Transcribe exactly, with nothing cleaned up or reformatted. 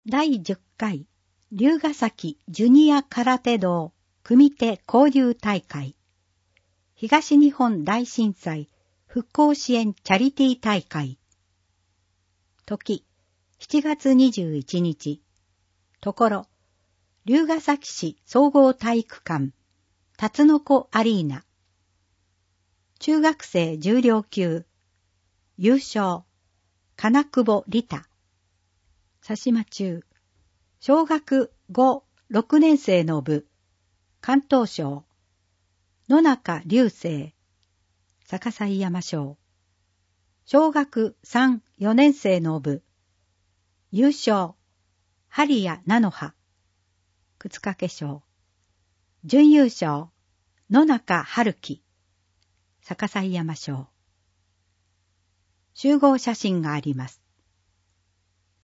だいじゅっかい龍ヶ崎ジュニア空手道組手交流大会、東日本大震災復興支援チャリティー大会。時、しちがつにじゅういちにち。ところ、龍ヶ崎市総合体育館、たつのこアリーナ。中学生重量級、優勝、金久保利太。佐島中、小学ご、ろくねん生の部、関東賞、野中流星、逆井山賞。小学さん、よねん生の部、優勝、針谷菜の葉、靴掛賞。準優勝、野中春樹、逆井山賞。集合写真があります。